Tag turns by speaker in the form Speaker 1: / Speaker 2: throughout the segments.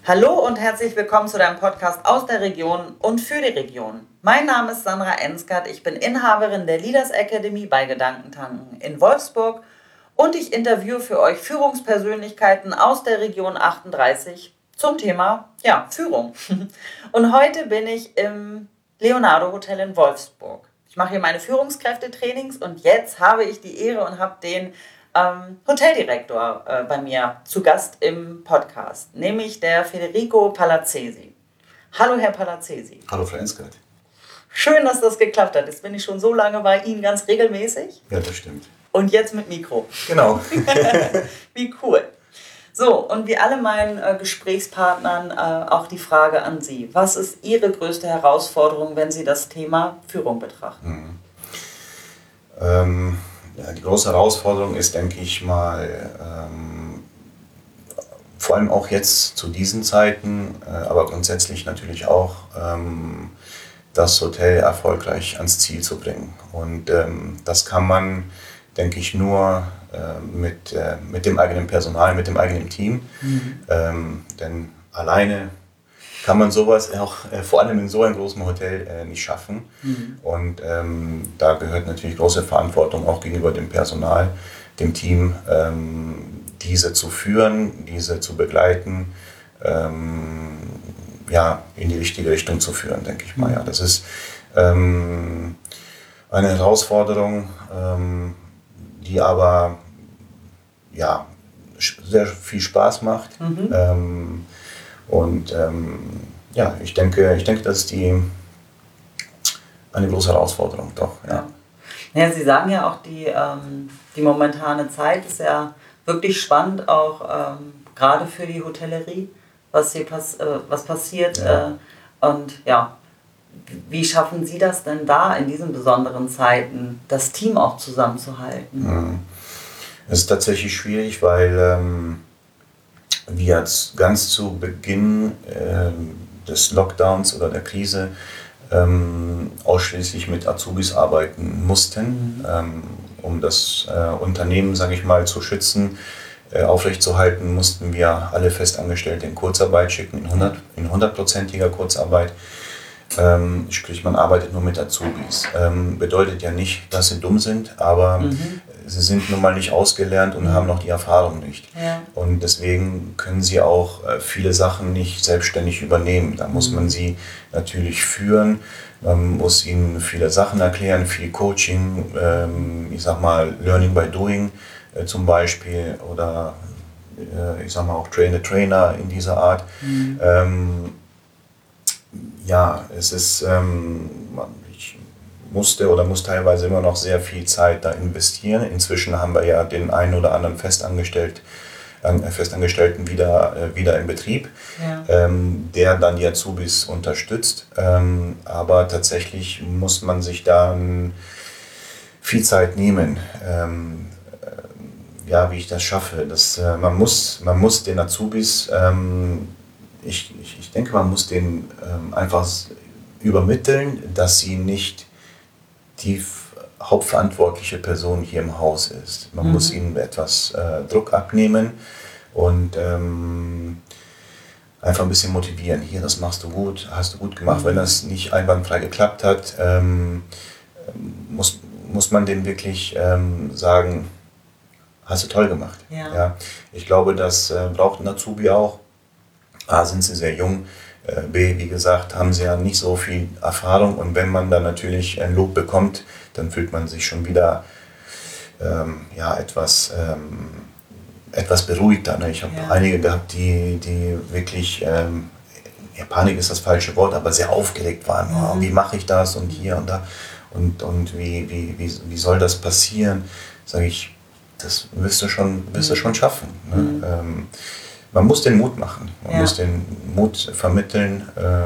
Speaker 1: Hallo und herzlich willkommen zu deinem Podcast aus der Region und für die Region. Mein Name ist Sandra Ensgard, ich bin Inhaberin der Leaders Academy bei Gedankentanken in Wolfsburg und ich interviewe für euch Führungspersönlichkeiten aus der Region 38 zum Thema Führung. Und heute bin ich im Leonardo Hotel in Wolfsburg. Ich mache hier meine Führungskräftetrainings und jetzt habe ich die Ehre und habe den Hoteldirektor bei mir zu Gast im Podcast, nämlich der Federico Palazzesi. Hallo Herr Palazzesi.
Speaker 2: Hallo Frau Ensgard.
Speaker 1: Schön, dass das geklappt hat. Jetzt bin ich schon so lange bei Ihnen ganz regelmäßig.
Speaker 2: Ja, das stimmt.
Speaker 1: Und jetzt mit Mikro.
Speaker 2: Genau.
Speaker 1: Wie cool. So, und wie alle meinen Gesprächspartnern auch die Frage an Sie. Was ist Ihre größte Herausforderung, wenn Sie das Thema Führung betrachten?
Speaker 2: Die große Herausforderung ist, denke ich mal, vor allem auch jetzt zu diesen Zeiten, aber grundsätzlich natürlich auch, das Hotel erfolgreich ans Ziel zu bringen. Und das kann man, denke ich, nur mit dem eigenen Personal, mit dem eigenen Team. Denn alleine kann man sowas auch vor allem in so einem großen Hotel nicht schaffen. Und da gehört natürlich große Verantwortung auch gegenüber dem Personal, dem Team, diese zu führen, diese zu begleiten, in die richtige Richtung zu führen, denke ich mal. Ja, das ist eine Herausforderung, die aber sehr viel Spaß macht. Ich denke, das ist eine große Herausforderung, doch. Ja.
Speaker 1: Ja, Sie sagen ja auch, die momentane Zeit ist ja wirklich spannend, auch gerade für die Hotellerie, was hier was passiert.
Speaker 2: Ja.
Speaker 1: Wie schaffen Sie das denn da in diesen besonderen Zeiten, das Team auch zusammenzuhalten?
Speaker 2: Es ist tatsächlich schwierig, weil wir jetzt ganz zu Beginn des Lockdowns oder der Krise ausschließlich mit Azubis arbeiten mussten, um das Unternehmen, sage ich mal, zu schützen, aufrechtzuerhalten, mussten wir alle Festangestellte in Kurzarbeit schicken, in 100%iger Kurzarbeit. Sprich, man arbeitet nur mit Azubis. Bedeutet ja nicht, dass sie dumm sind, aber sie sind nun mal nicht ausgelernt und haben noch die Erfahrung nicht.
Speaker 1: Ja.
Speaker 2: Und deswegen können sie auch viele Sachen nicht selbstständig übernehmen. Da muss man sie natürlich führen, man muss ihnen viele Sachen erklären, viel Coaching, Learning by Doing zum Beispiel oder auch Trainer in dieser Art. Es ist, ich muss teilweise immer noch sehr viel Zeit da investieren. Inzwischen haben wir ja den einen oder anderen Festangestellten wieder in Betrieb, der dann die Azubis unterstützt. Aber tatsächlich muss man sich da viel Zeit nehmen. Wie ich das schaffe. Man muss den Azubis ich denke, man muss denen einfach übermitteln, dass sie nicht die hauptverantwortliche Person hier im Haus ist. Man muss ihnen etwas Druck abnehmen und einfach ein bisschen motivieren. Hier, das machst du gut, hast du gut gemacht. Wenn das nicht einwandfrei geklappt hat, muss man denen wirklich sagen, hast du toll gemacht.
Speaker 1: Ja.
Speaker 2: Ja, ich glaube, das braucht ein Azubi auch. A, sind sie sehr jung, B, wie gesagt, haben sie ja nicht so viel Erfahrung und wenn man dann natürlich ein Lob bekommt, dann fühlt man sich schon wieder etwas beruhigter. Ne? Ich habe einige gehabt, die wirklich, Panik ist das falsche Wort, aber sehr aufgeregt waren. Oh, wie mache ich das und hier und da und wie soll das passieren? Sage ich, das wirst du schon schaffen. Ne? Man muss den Mut machen, man muss den Mut vermitteln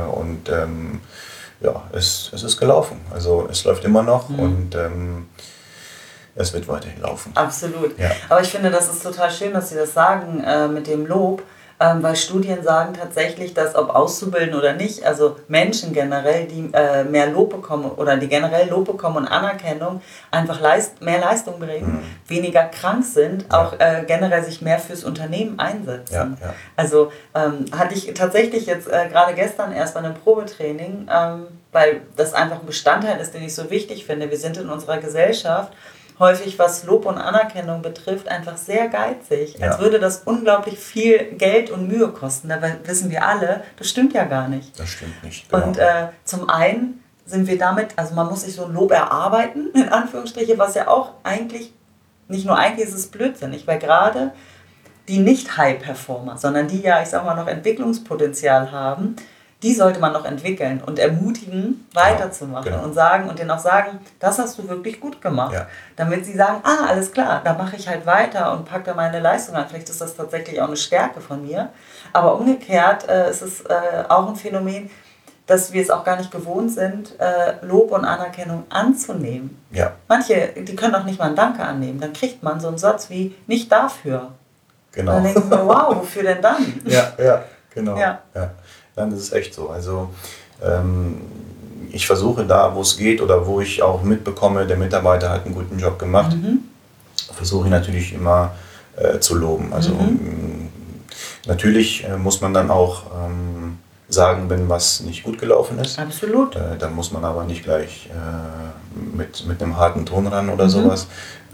Speaker 2: es ist gelaufen. Also es läuft immer noch und es wird weiterhin laufen.
Speaker 1: Absolut.
Speaker 2: Ja.
Speaker 1: Aber ich finde, das ist total schön, dass Sie das sagen mit dem Lob, weil Studien sagen tatsächlich, dass ob Auszubildende oder nicht, also Menschen generell, die mehr Lob bekommen oder die generell Lob bekommen und Anerkennung, einfach mehr Leistung bringen, weniger krank sind, auch generell sich mehr fürs Unternehmen einsetzen.
Speaker 2: Ja, ja.
Speaker 1: Also hatte ich tatsächlich jetzt gerade gestern erst bei einem Probetraining, weil das einfach ein Bestandteil ist, den ich so wichtig finde. Wir sind in unserer Gesellschaft häufig, was Lob und Anerkennung betrifft, einfach sehr geizig. Als würde das unglaublich viel Geld und Mühe kosten. Dabei wissen wir alle, das stimmt ja gar nicht.
Speaker 2: Das stimmt nicht, genau.
Speaker 1: Und zum einen sind wir damit, also man muss sich so ein Lob erarbeiten, in Anführungsstriche, was ja auch eigentlich, nicht nur eigentlich ist es blödsinnig, weil gerade die Nicht-High-Performer, sondern die ja, ich sag mal, noch Entwicklungspotenzial haben, die sollte man noch entwickeln und ermutigen, weiterzumachen und sagen und denen auch sagen, das hast du wirklich gut gemacht. Ja. Damit sie sagen, alles klar, da mache ich halt weiter und packe da meine Leistung an. Vielleicht ist das tatsächlich auch eine Stärke von mir. Aber umgekehrt ist es auch ein Phänomen, dass wir es auch gar nicht gewohnt sind, Lob und Anerkennung anzunehmen.
Speaker 2: Ja.
Speaker 1: Manche, die können auch nicht mal ein Danke annehmen. Dann kriegt man so einen Satz wie, nicht dafür.
Speaker 2: Genau.
Speaker 1: Und dann denken wir, wow, wofür denn dann?
Speaker 2: Ja, genau.
Speaker 1: Ja.
Speaker 2: Dann ist es echt so. Also ich versuche da, wo es geht oder wo ich auch mitbekomme, der Mitarbeiter hat einen guten Job gemacht, versuche ich natürlich immer zu loben. Also natürlich muss man dann auch sagen, wenn was nicht gut gelaufen ist.
Speaker 1: Absolut.
Speaker 2: Dann muss man aber nicht gleich mit einem harten Ton ran oder sowas.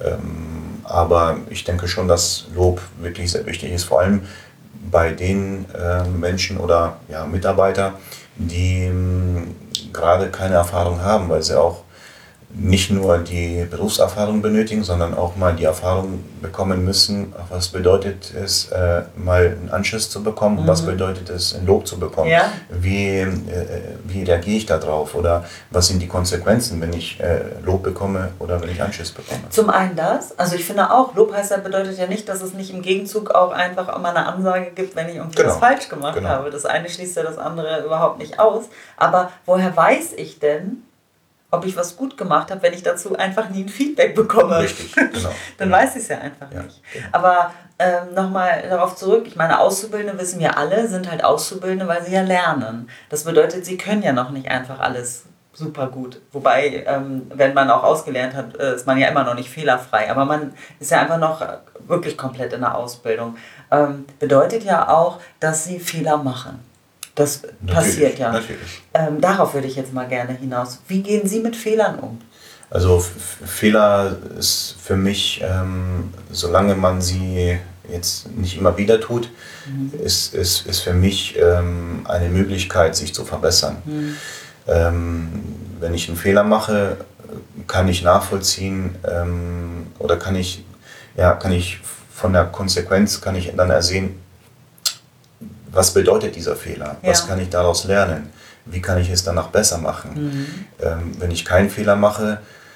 Speaker 2: Aber ich denke schon, dass Lob wirklich sehr wichtig ist, vor allem bei den Menschen oder Mitarbeiter, die gerade keine Erfahrung haben, weil sie auch nicht nur die Berufserfahrung benötigen, sondern auch mal die Erfahrung bekommen müssen, was bedeutet es, mal einen Anschiss zu bekommen, was bedeutet es, ein Lob zu bekommen, wie reagiere ich da drauf oder was sind die Konsequenzen, wenn ich Lob bekomme oder wenn ich Anschiss bekomme.
Speaker 1: Zum einen das, also ich finde auch, Lob bedeutet ja nicht, dass es nicht im Gegenzug auch einfach mal eine Ansage gibt, wenn ich irgendwie was falsch gemacht habe. Das eine schließt ja das andere überhaupt nicht aus, aber woher weiß ich denn, ob ich was gut gemacht habe, wenn ich dazu einfach nie ein Feedback bekomme.
Speaker 2: Richtig, genau.
Speaker 1: Dann weiß ich es ja einfach nicht. Genau. Aber nochmal darauf zurück, ich meine, Auszubildende, wissen wir alle, sind halt Auszubildende, weil sie ja lernen. Das bedeutet, sie können ja noch nicht einfach alles super gut. Wobei, wenn man auch ausgelernt hat, ist man ja immer noch nicht fehlerfrei. Aber man ist ja einfach noch wirklich komplett in der Ausbildung. Bedeutet ja auch, dass sie Fehler machen. Das passiert ja.
Speaker 2: Natürlich.
Speaker 1: Darauf würde ich jetzt mal gerne hinaus. Wie gehen Sie mit Fehlern um?
Speaker 2: Also Fehler ist für mich, solange man sie jetzt nicht immer wieder tut, ist für mich eine Möglichkeit, sich zu verbessern. Wenn ich einen Fehler mache, kann ich nachvollziehen oder kann ich von der Konsequenz kann ich dann ersehen, was bedeutet dieser Fehler? Ja. Was kann ich daraus lernen? Wie kann ich es danach besser machen? Wenn ich keinen Fehler mache,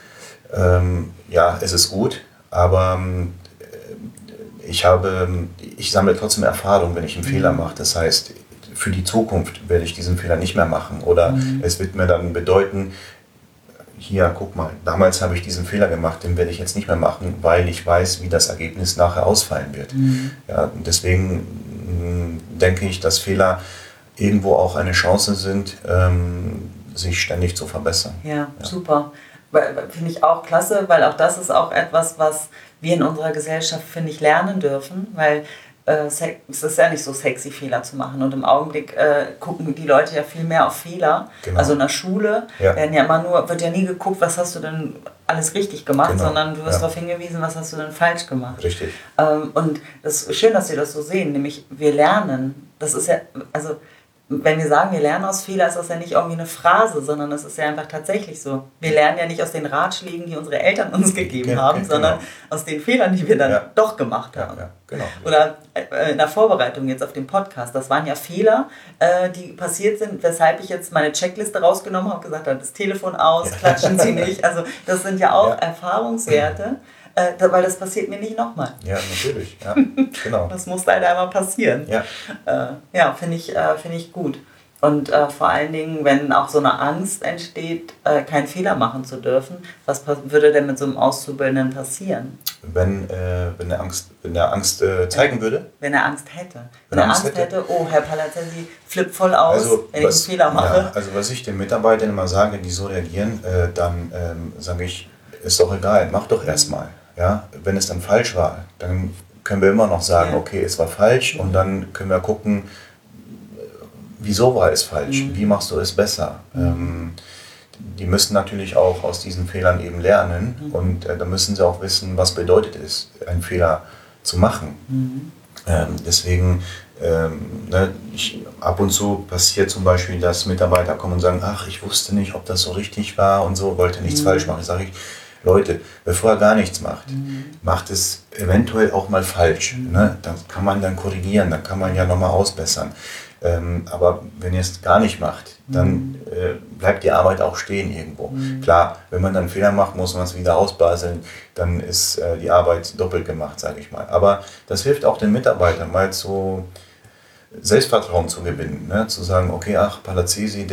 Speaker 2: es ist gut, aber ich sammle trotzdem Erfahrung, wenn ich einen Fehler mache. Das heißt, für die Zukunft werde ich diesen Fehler nicht mehr machen. Oder es wird mir dann bedeuten, hier, guck mal, damals habe ich diesen Fehler gemacht, den werde ich jetzt nicht mehr machen, weil ich weiß, wie das Ergebnis nachher ausfallen wird. Ja, deswegen denke ich, dass Fehler irgendwo auch eine Chance sind, sich ständig zu verbessern.
Speaker 1: Ja, super. Finde ich auch klasse, weil auch das ist auch etwas, was wir in unserer Gesellschaft, finde ich, lernen dürfen, weil es ist ja nicht so sexy, Fehler zu machen. Und im Augenblick gucken die Leute ja viel mehr auf Fehler. Genau. Also in der Schule wird ja nie geguckt, was hast du denn alles richtig gemacht, sondern du wirst darauf hingewiesen, was hast du denn falsch gemacht.
Speaker 2: Richtig.
Speaker 1: Und das ist schön, dass Sie das so sehen, nämlich wir lernen. Das ist ja, also wenn wir sagen, wir lernen aus Fehlern, ist das ja nicht irgendwie eine Phrase, sondern es ist ja einfach tatsächlich so. Wir lernen ja nicht aus den Ratschlägen, die unsere Eltern uns gegeben haben, sondern aus den Fehlern, die wir dann doch gemacht haben.
Speaker 2: Ja, genau.
Speaker 1: Oder in der Vorbereitung jetzt auf den Podcast, das waren ja Fehler, die passiert sind, weshalb ich jetzt meine Checkliste rausgenommen habe, gesagt habe, das Telefon aus, klatschen Sie nicht. Also das sind ja auch Erfahrungswerte. Weil das passiert mir nicht nochmal.
Speaker 2: Ja, natürlich. Ja, genau.
Speaker 1: Das muss leider einmal passieren.
Speaker 2: Ja,
Speaker 1: finde ich gut. Und vor allen Dingen, wenn auch so eine Angst entsteht, keinen Fehler machen zu dürfen, was würde denn mit so einem Auszubildenden passieren?
Speaker 2: Wenn er Angst zeigen würde?
Speaker 1: Wenn er Angst hätte. Wenn er Angst hätte, oh, Herr Palazzesi flippt voll aus, also, wenn ich einen Fehler mache.
Speaker 2: Ja, also was ich den Mitarbeitern immer sage, die so reagieren, dann sage ich, ist doch egal, mach doch erstmal. Ja? Wenn es dann falsch war, dann können wir immer noch sagen, okay, es war falsch und dann können wir gucken, wieso war es falsch, wie machst du es besser. Die müssen natürlich auch aus diesen Fehlern eben lernen und da müssen sie auch wissen, was bedeutet es, einen Fehler zu machen. Deswegen, ab und zu passiert zum Beispiel, dass Mitarbeiter kommen und sagen, ach, ich wusste nicht, ob das so richtig war und so, wollte nichts falsch machen. Sage ich, Leute, bevor ihr gar nichts macht, macht es eventuell auch mal falsch. Ne? Das kann man dann korrigieren, dann kann man ja nochmal ausbessern. Aber wenn ihr es gar nicht macht, dann bleibt die Arbeit auch stehen irgendwo. Klar, wenn man dann einen Fehler macht, muss man es wieder ausbaseln, dann ist die Arbeit doppelt gemacht, sage ich mal. Aber das hilft auch den Mitarbeitern, mal so Selbstvertrauen zu gewinnen. Ne? Zu sagen, okay, ach, Palazzesi,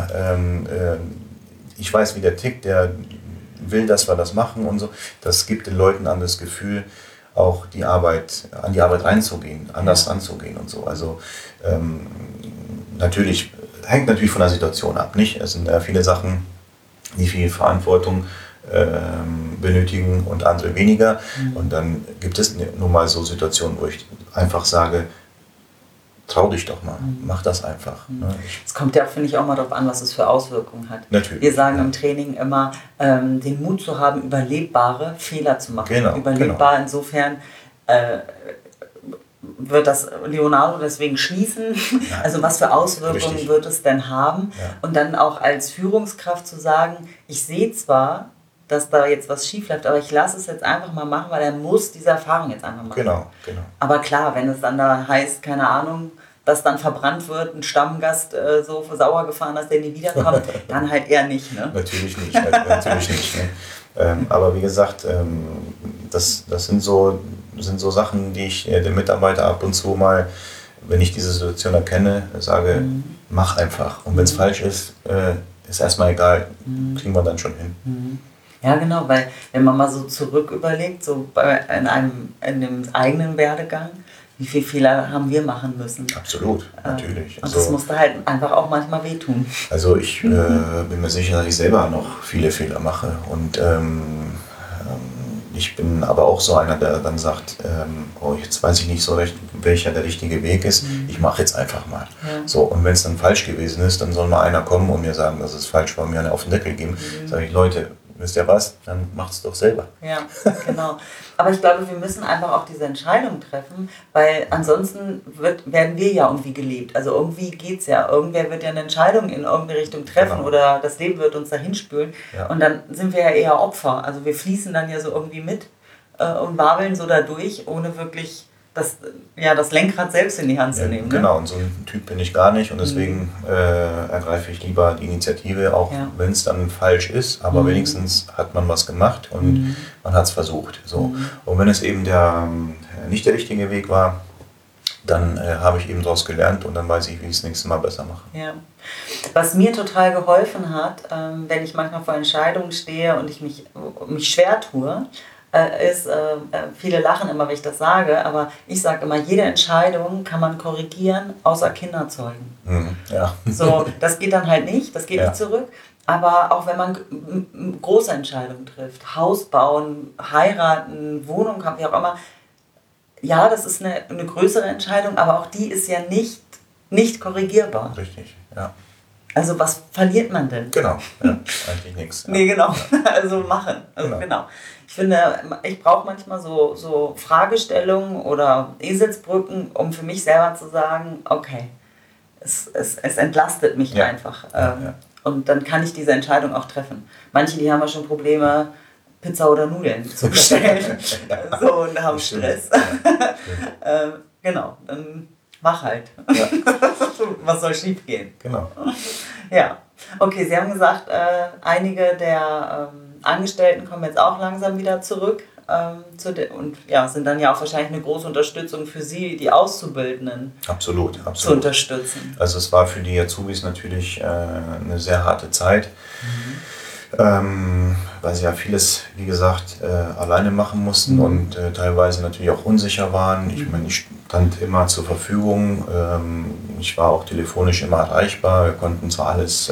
Speaker 2: ich weiß, wie der tickt, der will, dass wir das machen und so. Das gibt den Leuten an das Gefühl, auch an die Arbeit reinzugehen, anders anzugehen und so. Also hängt natürlich von der Situation ab, nicht? Es sind viele Sachen, die viel Verantwortung benötigen und andere weniger. Und dann gibt es nun mal so Situationen, wo ich einfach sage, trau dich doch mal, mach das einfach. Ne?
Speaker 1: Es kommt ja, finde ich, auch mal darauf an, was es für Auswirkungen hat.
Speaker 2: Natürlich.
Speaker 1: Wir sagen im Training immer, den Mut zu haben, überlebbare Fehler zu machen.
Speaker 2: Genau,
Speaker 1: überlebbar insofern wird das Leonardo deswegen schließen. Ja. Also was für Auswirkungen wird es denn haben? Ja. Und dann auch als Führungskraft zu sagen, ich sehe zwar, dass da jetzt was schief läuft, aber ich lasse es jetzt einfach mal machen, weil er muss diese Erfahrung jetzt einfach machen.
Speaker 2: Genau.
Speaker 1: Aber klar, wenn es dann da heißt, keine Ahnung, dass dann verbrannt wird, ein Stammgast so sauer gefahren, dass der nie wiederkommt, dann halt eher nicht. Ne?
Speaker 2: Natürlich nicht. Ne? Aber wie gesagt, das sind so Sachen, die ich den Mitarbeiter ab und zu mal, wenn ich diese Situation erkenne, sage, mach einfach. Und wenn es falsch ist, ist erstmal egal, kriegen wir dann schon hin.
Speaker 1: Ja, genau, weil wenn man mal so zurück überlegt, so in dem eigenen Werdegang, wie viele Fehler haben wir machen müssen?
Speaker 2: Absolut, natürlich.
Speaker 1: Und das musste halt einfach auch manchmal wehtun.
Speaker 2: Also ich bin mir sicher, dass ich selber noch viele Fehler mache. Und ich bin aber auch so einer, der dann sagt, jetzt weiß ich nicht so recht, welcher der richtige Weg ist. Ich mache jetzt einfach mal. Ja. So, und wenn es dann falsch gewesen ist, dann soll mal einer kommen und mir sagen, dass es falsch war, mir eine auf den Deckel geben. Sage ich, Leute, wisst ihr was? Dann macht's doch selber.
Speaker 1: Ja, genau. Aber ich glaube, wir müssen einfach auch diese Entscheidung treffen, weil ansonsten werden wir ja irgendwie gelebt. Also irgendwie geht's ja. Irgendwer wird ja eine Entscheidung in irgendeine Richtung treffen oder das Leben wird uns dahin spülen. Ja. Und dann sind wir ja eher Opfer. Also wir fließen dann ja so irgendwie mit und wabeln so da durch, ohne wirklich das Lenkrad selbst in die Hand zu nehmen.
Speaker 2: Genau, und so ein Typ bin ich gar nicht und deswegen ergreife ich lieber die Initiative, auch wenn es dann falsch ist, aber wenigstens hat man was gemacht und man hat es versucht. So. Und wenn es eben nicht der richtige Weg war, dann habe ich eben daraus gelernt und dann weiß ich, wie ich es nächstes Mal besser mache.
Speaker 1: Ja. Was mir total geholfen hat, wenn ich manchmal vor Entscheidungen stehe und ich mich schwer tue, ist, viele lachen immer, wenn ich das sage, aber ich sage immer, jede Entscheidung kann man korrigieren, außer Kinder zeugen.
Speaker 2: Ja.
Speaker 1: So, das geht dann halt nicht, das geht nicht zurück. Aber auch wenn man große Entscheidungen trifft, Haus bauen, heiraten, Wohnung haben, wie auch immer, ja, das ist eine größere Entscheidung, aber auch die ist ja nicht korrigierbar.
Speaker 2: Richtig, ja.
Speaker 1: Also was verliert man denn?
Speaker 2: Genau, eigentlich nichts. Ja.
Speaker 1: Nee, genau, also machen. Also genau. Ich finde, ich brauche manchmal so Fragestellungen oder Eselsbrücken, um für mich selber zu sagen, okay, es entlastet mich einfach. Und dann kann ich diese Entscheidung auch treffen. Manche, die haben ja schon Probleme, Pizza oder Nudeln zu bestellen. So, und haben Stress. Genau, dann mach halt. Ja. Was soll schief gehen?
Speaker 2: Genau.
Speaker 1: Ja. Okay, Sie haben gesagt, einige der Angestellten kommen jetzt auch langsam wieder zurück und ja, sind dann ja auch wahrscheinlich eine große Unterstützung für Sie, die Auszubildenden
Speaker 2: Absolut.
Speaker 1: zu unterstützen.
Speaker 2: Also es war für die Azubis natürlich eine sehr harte Zeit, weil sie ja vieles, wie gesagt, alleine machen mussten und teilweise natürlich auch unsicher waren. Ich meine, ich stand immer zur Verfügung, ich war auch telefonisch immer erreichbar, wir konnten zwar alles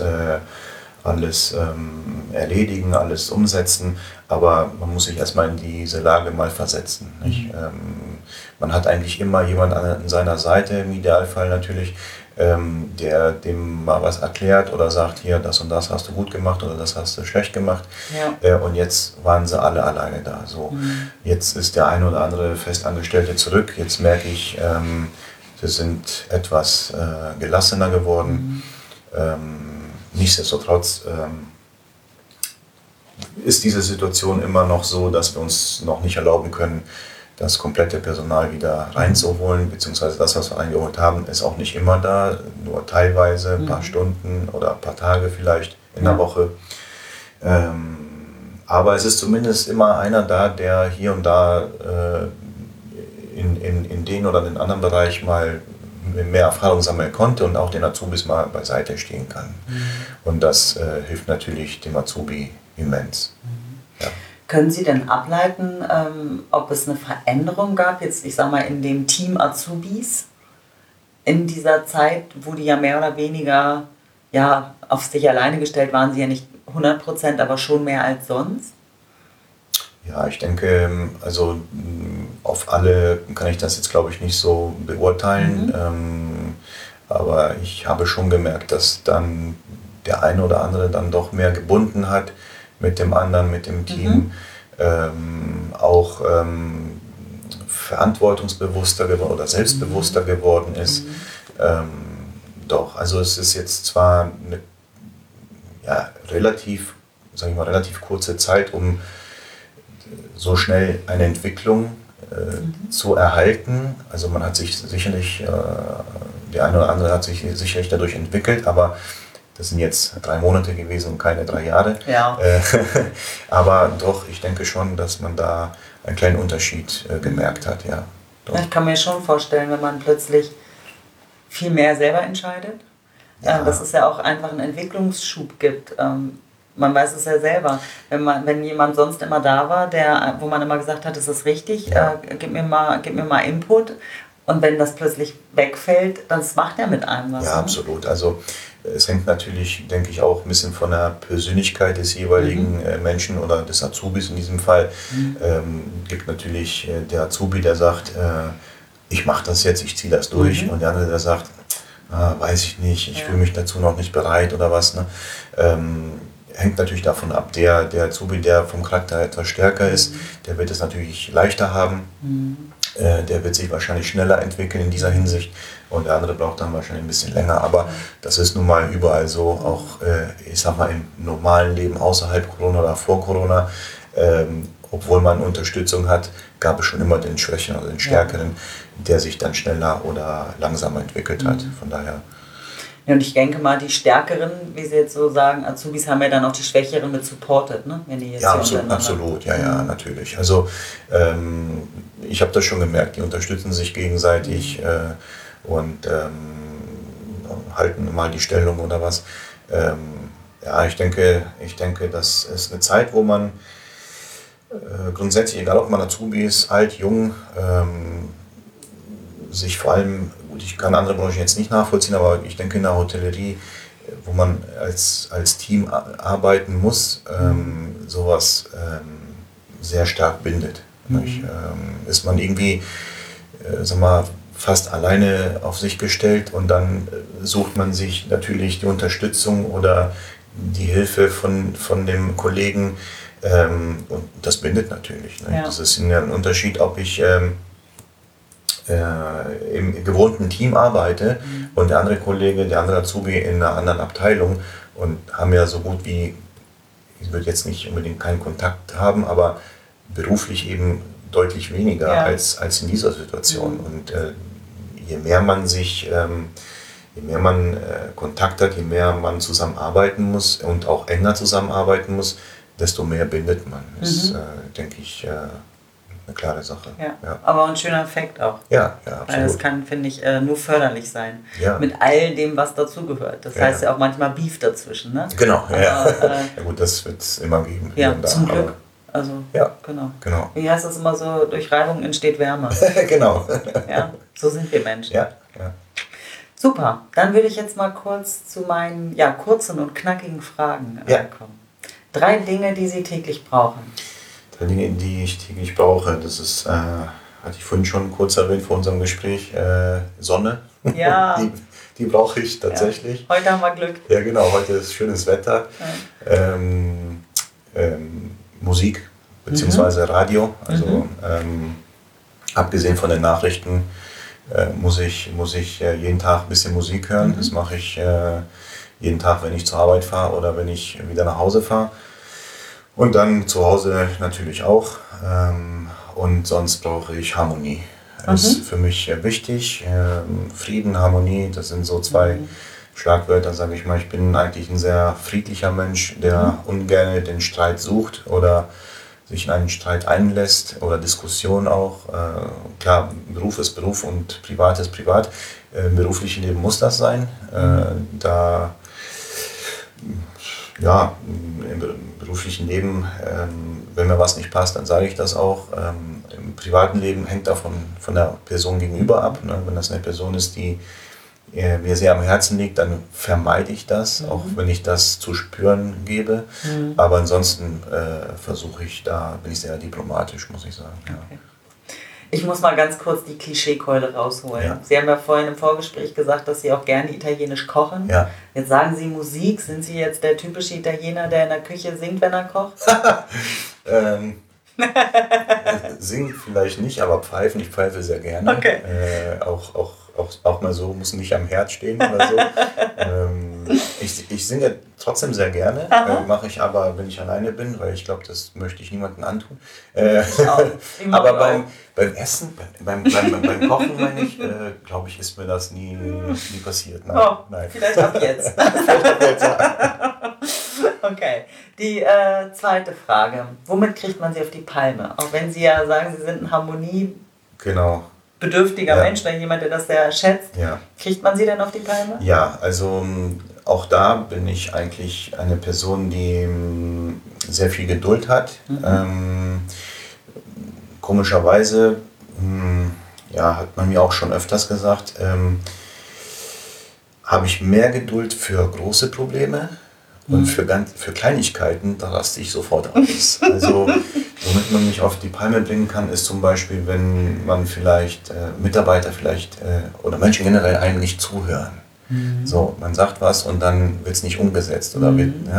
Speaker 2: erledigen, alles umsetzen, aber man muss sich erstmal in diese Lage mal versetzen. Nicht? Man hat eigentlich immer jemand an seiner Seite, im Idealfall natürlich, der dem mal was erklärt oder sagt, hier, das und das hast du gut gemacht oder das hast du schlecht gemacht. Ja. Und jetzt waren sie alle alleine da. So. Jetzt ist der ein oder andere Festangestellte zurück. Jetzt merke ich, sie sind etwas gelassener geworden. Nichtsdestotrotz ist diese Situation immer noch so, dass wir uns noch nicht erlauben können, das komplette Personal wieder reinzuholen, beziehungsweise das, was wir reingeholt haben, ist auch nicht immer da, nur teilweise, ein paar Stunden oder ein paar Tage vielleicht in der Woche. Aber es ist zumindest immer einer da, der hier und da in den oder den anderen Bereich mal mehr Erfahrung sammeln konnte und auch den Azubis mal beiseite stehen kann. Und das hilft natürlich dem Azubi immens. Ja.
Speaker 1: Können Sie denn ableiten, ob es eine Veränderung gab, jetzt ich sag mal in dem Team Azubis in dieser Zeit, wo die ja mehr oder weniger ja, auf sich alleine gestellt waren, sie ja nicht 100%, aber schon mehr als sonst?
Speaker 2: Ja, ich denke, also auf alle kann ich das jetzt glaube ich nicht so beurteilen, aber ich habe schon gemerkt, dass dann der eine oder andere dann doch mehr gebunden hat mit dem anderen, mit dem Team, auch verantwortungsbewusster geworden oder selbstbewusster geworden ist. Doch, also es ist jetzt zwar eine relativ kurze Zeit, um so schnell eine Entwicklung zu erhalten. Also man hat sich sicherlich, der eine oder andere hat sich sicherlich dadurch entwickelt, aber das sind jetzt 3 Monate gewesen und keine 3 Jahre.
Speaker 1: Ja.
Speaker 2: Aber doch, ich denke schon, dass man da einen kleinen Unterschied gemerkt hat. Ja, doch.
Speaker 1: Ich kann mir schon vorstellen, wenn man plötzlich viel mehr selber entscheidet, dass es ja auch einfach einen Entwicklungsschub gibt. Man weiß es ja selber. Wenn jemand sonst immer da war, wo man immer gesagt hat, das ist richtig, gib mir mal Input. Und wenn das plötzlich wegfällt, das macht ja mit einem was.
Speaker 2: Ja, absolut. Also es hängt natürlich, denke ich, auch ein bisschen von der Persönlichkeit des jeweiligen Menschen oder des Azubis in diesem Fall. Gibt natürlich der Azubi, der sagt, ich mache das jetzt, ich ziehe das durch. Und der andere, der sagt, weiß ich nicht, ich fühle mich dazu noch nicht bereit oder was. Ne? Hängt natürlich davon ab. Der Azubi, der vom Charakter etwas stärker ist, der wird es natürlich leichter haben. Der wird sich wahrscheinlich schneller entwickeln in dieser Hinsicht und der andere braucht dann wahrscheinlich ein bisschen länger. Aber das ist nun mal überall so, auch ich sag mal im normalen Leben außerhalb Corona oder vor Corona. Obwohl man Unterstützung hat, gab es schon immer den Schwächeren oder den Stärkeren, der sich dann schneller oder langsamer entwickelt hat. Von daher.
Speaker 1: Ja, und ich denke mal, die Stärkeren, wie Sie jetzt so sagen, Azubis haben ja dann auch die Schwächeren mit supportet, ne? Wenn die jetzt
Speaker 2: ja, absolut, ja, natürlich. Also ich habe das schon gemerkt, die unterstützen sich gegenseitig und halten mal die Stellung oder was. Ja, ich denke, das ist eine Zeit, wo man grundsätzlich, egal ob man Azubi ist, alt, jung, sich vor allem, gut, ich kann andere Branchen jetzt nicht nachvollziehen, aber ich denke in der Hotellerie, wo man als Team arbeiten muss, sowas sehr stark bindet. Ist man irgendwie, sag mal, fast alleine auf sich gestellt und dann sucht man sich natürlich die Unterstützung oder die Hilfe von dem Kollegen und das bindet natürlich. Ne? Ja. Das ist ein Unterschied, ob ich im gewohnten Team arbeite und der andere Kollege, der andere Azubi in einer anderen Abteilung und haben ja so gut wie, ich würde jetzt nicht unbedingt keinen Kontakt haben, aber beruflich eben deutlich weniger als in dieser Situation. Und je mehr man Kontakt hat, je mehr man zusammenarbeiten muss und auch enger zusammenarbeiten muss, desto mehr bindet man. Das denke ich, eine klare Sache.
Speaker 1: Ja. Ja. Aber ein schöner Effekt auch.
Speaker 2: Ja, ja, absolut.
Speaker 1: Weil das kann, finde ich, nur förderlich sein.
Speaker 2: Ja.
Speaker 1: Mit all dem, was dazugehört. Das heißt ja auch manchmal Beef dazwischen, ne?
Speaker 2: Genau,
Speaker 1: aber,
Speaker 2: ja gut, das wird es immer geben.
Speaker 1: Ja, zum Glück. Also, genau. Wie heißt das immer so, durch Reibung entsteht Wärme.
Speaker 2: Genau.
Speaker 1: Ja, so sind wir Menschen.
Speaker 2: Ja.
Speaker 1: Super, dann würde ich jetzt mal kurz zu meinen kurzen und knackigen Fragen kommen. 3 Dinge, die Sie täglich brauchen.
Speaker 2: 3 Dinge, die ich täglich brauche, das ist, hatte ich vorhin schon kurz erwähnt vor unserem Gespräch, Sonne.
Speaker 1: Ja.
Speaker 2: Die brauche ich tatsächlich.
Speaker 1: Ja. Heute haben wir Glück.
Speaker 2: Ja genau, heute ist schönes Wetter. Ja. Musik bzw. Radio, also abgesehen von den Nachrichten muss ich jeden Tag ein bisschen Musik hören. Das mache ich jeden Tag, wenn ich zur Arbeit fahre oder wenn ich wieder nach Hause fahre. Und dann zu Hause natürlich auch. Und sonst brauche ich Harmonie. Das ist für mich wichtig. Frieden, Harmonie, das sind so 2 Schlagwörter, sage ich mal. Ich bin eigentlich ein sehr friedlicher Mensch, der ungern den Streit sucht oder sich in einen Streit einlässt oder Diskussion auch. Klar, Beruf ist Beruf und Privat ist Privat. Im beruflichen Leben muss das sein. Im beruflichen Leben, wenn mir was nicht passt, dann sage ich das auch. Im privaten Leben hängt davon von der Person gegenüber ab. Ne? Wenn das eine Person ist, die mir sehr am Herzen liegt, dann vermeide ich das, auch wenn ich das zu spüren gebe. Aber ansonsten bin ich sehr diplomatisch, muss ich sagen. Ja.
Speaker 1: Okay. Ich muss mal ganz kurz die Klischeekeule rausholen.
Speaker 2: Ja.
Speaker 1: Sie haben ja vorhin im Vorgespräch gesagt, dass Sie auch gerne italienisch kochen.
Speaker 2: Ja.
Speaker 1: Jetzt sagen Sie Musik. Sind Sie jetzt der typische Italiener, der in der Küche singt, wenn er kocht?
Speaker 2: Singen vielleicht nicht, aber pfeifen. Ich pfeife sehr gerne.
Speaker 1: Okay.
Speaker 2: Auch mal so, muss nicht am Herd stehen oder so. Ich singe trotzdem sehr gerne, mache ich aber, wenn ich alleine bin, weil ich glaube, das möchte ich niemandem antun. Aber beim Essen, beim Kochen, meine ich, glaube ich, ist mir das nie passiert. Nein.
Speaker 1: Vielleicht ab jetzt. Okay, die zweite Frage. Womit kriegt man Sie auf die Palme? Auch wenn Sie ja sagen, Sie sind ein harmoniebedürftiger Mensch, oder jemand, der das sehr schätzt. Ja. Kriegt man Sie denn auf die Palme?
Speaker 2: Ja, also auch da bin ich eigentlich eine Person, die sehr viel Geduld hat. Komischerweise, hat man mir auch schon öfters gesagt, habe ich mehr Geduld für große Probleme. Und für Kleinigkeiten, da raste ich sofort aus. Also, womit man mich auf die Palme bringen kann, ist zum Beispiel, wenn man vielleicht Mitarbeiter oder Menschen generell einem nicht zuhören. So, man sagt was und dann wird es nicht umgesetzt. Oder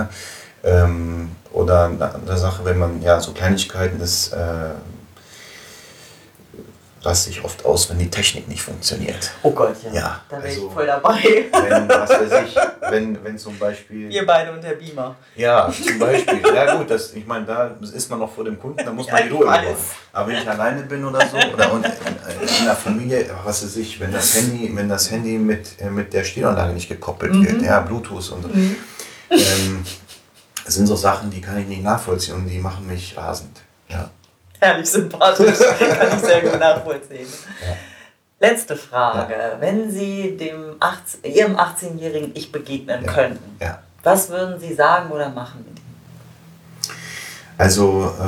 Speaker 2: oder eine andere Sache, wenn man so Kleinigkeiten ist, raste ich oft aus, wenn die Technik nicht funktioniert.
Speaker 1: Oh Gott, ja. Da wäre ich voll dabei.
Speaker 2: Wenn zum Beispiel...
Speaker 1: Wir beide und der Beamer.
Speaker 2: Ja, zum Beispiel. Ja gut, ich meine, da ist man noch vor dem Kunden, da muss man die Ruhe haben. Aber wenn ich alleine bin oder so, oder in der Familie, was weiß ich, wenn das Handy mit der Stereoanlage nicht gekoppelt wird, Bluetooth und so. Das sind so Sachen, die kann ich nicht nachvollziehen und die machen mich rasend. Ja.
Speaker 1: Herrlich sympathisch, kann ich sehr gut nachvollziehen. Ja. Letzte Frage. Ja. Wenn Sie Ihrem 18-jährigen Ich begegnen könnten, was würden Sie sagen oder machen mit ihm?
Speaker 2: Also,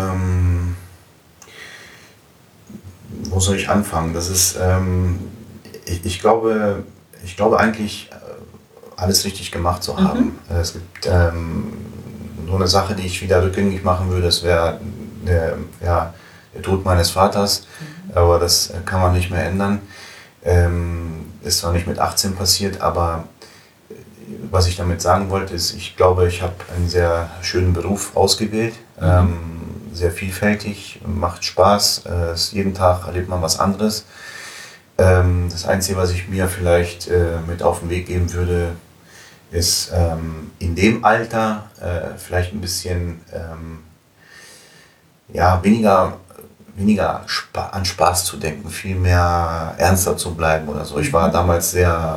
Speaker 2: wo soll ich anfangen? Das ist, ich glaube eigentlich, alles richtig gemacht zu haben. Es gibt nur eine Sache, die ich wieder rückgängig machen würde, das wäre der Tod meines Vaters, aber das kann man nicht mehr ändern. Ist zwar nicht mit 18 passiert, aber was ich damit sagen wollte, ist, ich glaube, ich habe einen sehr schönen Beruf ausgewählt, sehr vielfältig, macht Spaß, jeden Tag erlebt man was anderes. Das Einzige, was ich mir vielleicht mit auf den Weg geben würde, ist in dem Alter vielleicht ein bisschen weniger an Spaß zu denken, viel mehr ernster zu bleiben oder so. Ich war damals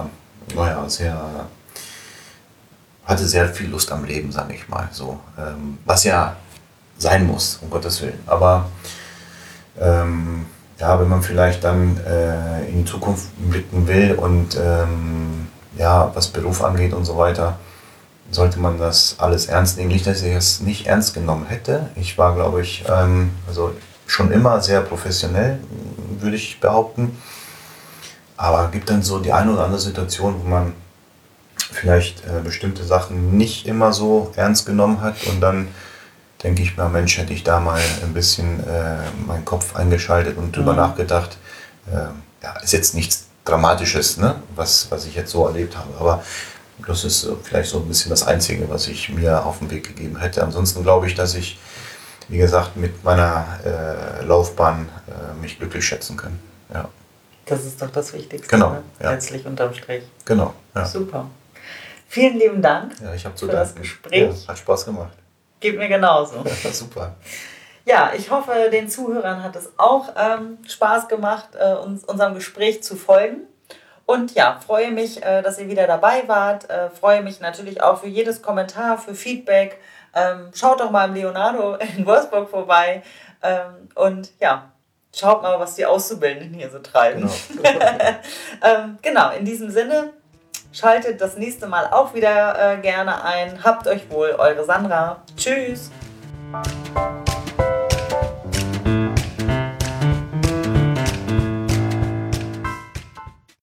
Speaker 2: hatte sehr viel Lust am Leben, sage ich mal so. Was ja sein muss, um Gottes Willen. Aber Ja, wenn man vielleicht dann in die Zukunft blicken will und ja, was Beruf angeht und so weiter, sollte man das alles ernst nehmen. Nicht, dass ich es nicht ernst genommen hätte. Ich war, glaube ich, also schon immer sehr professionell, würde ich behaupten. Aber es gibt dann so die eine oder andere Situation, wo man vielleicht bestimmte Sachen nicht immer so ernst genommen hat und dann denke ich mir, Mensch, hätte ich da mal ein bisschen meinen Kopf eingeschaltet und drüber nachgedacht. Ja, ist jetzt nichts Dramatisches, ne, was ich jetzt so erlebt habe, aber das ist vielleicht so ein bisschen das Einzige, was ich mir auf den Weg gegeben hätte. Ansonsten glaube ich, dass ich, wie gesagt, mit meiner Laufbahn mich glücklich schätzen kann. Ja.
Speaker 1: Das ist doch das Wichtigste,
Speaker 2: genau,
Speaker 1: ne?
Speaker 2: Ja.
Speaker 1: Letztlich unterm Strich.
Speaker 2: Genau. Ja.
Speaker 1: Super. Vielen lieben Dank
Speaker 2: für
Speaker 1: das Gespräch.
Speaker 2: Ja, hat Spaß gemacht.
Speaker 1: Geht mir genauso.
Speaker 2: Super.
Speaker 1: Ja, ich hoffe, den Zuhörern hat es auch Spaß gemacht, unserem Gespräch zu folgen. Und ja, freue mich, dass ihr wieder dabei wart. Freue mich natürlich auch für jedes Kommentar, für Feedback. Schaut doch mal im Leonardo in Wolfsburg vorbei. Und ja, schaut mal, was die Auszubildenden hier so treiben. Genau, genau, in diesem Sinne, schaltet das nächste Mal auch wieder gerne ein. Habt euch wohl, eure Sandra. Tschüss.